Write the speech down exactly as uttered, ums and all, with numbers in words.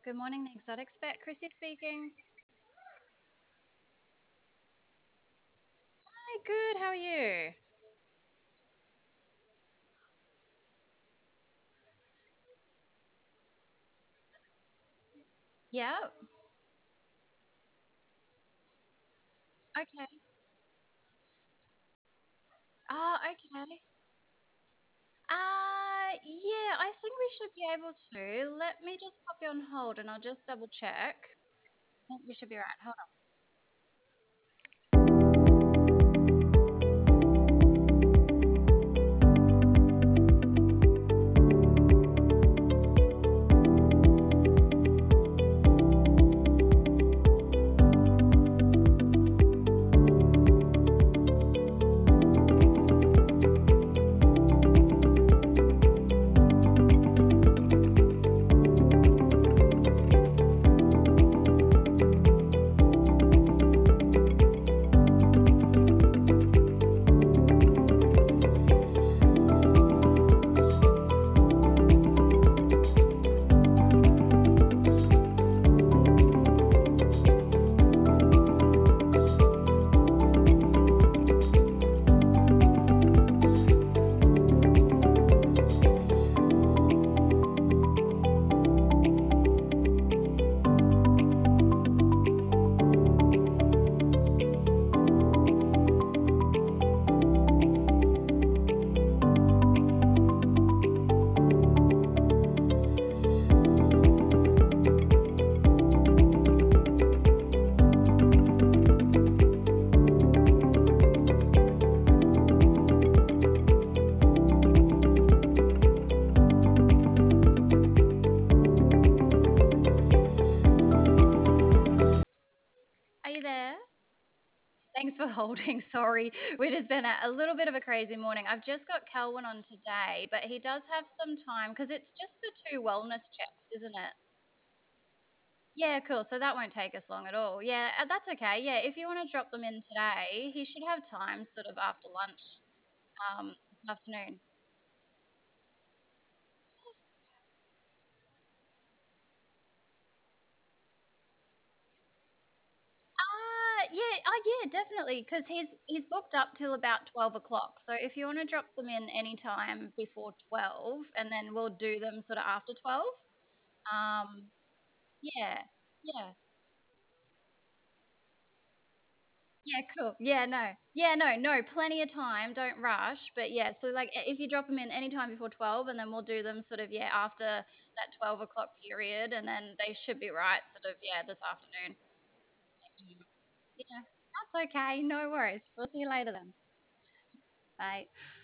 Good morning, the Exotic Expert. Chrissy speaking. Hi, good. How are you? Yep. Okay. Oh, okay. Uh, yeah, I think we should be able to. Let me just pop you on hold and I'll just double check. I think we should be right. Hold on. Are you there? Thanks for holding. Sorry. We've just been a, a little bit of a crazy morning. I've just got Calvin on today, but he does have some time because it's just the two wellness checks, isn't it? Yeah, cool. So that won't take us long at all. Yeah, uh, that's okay. Yeah, if you want to drop them in today, he should have time sort of after lunch um, this afternoon. Uh, yeah, oh yeah, definitely, because he's he's booked up till about twelve o'clock. So if you want to drop them in any time before twelve, and then we'll do them sort of after twelve. Um, yeah, yeah. Yeah, cool. Yeah, no. Yeah, no, no, plenty of time. Don't rush. But yeah, so like i- if you drop them in anytime before twelve, and then we'll do them sort of, yeah, after that twelve o'clock period, and then they should be right sort of, yeah, this afternoon. Mm. Yeah, that's okay. No worries. We'll see you later then. Bye.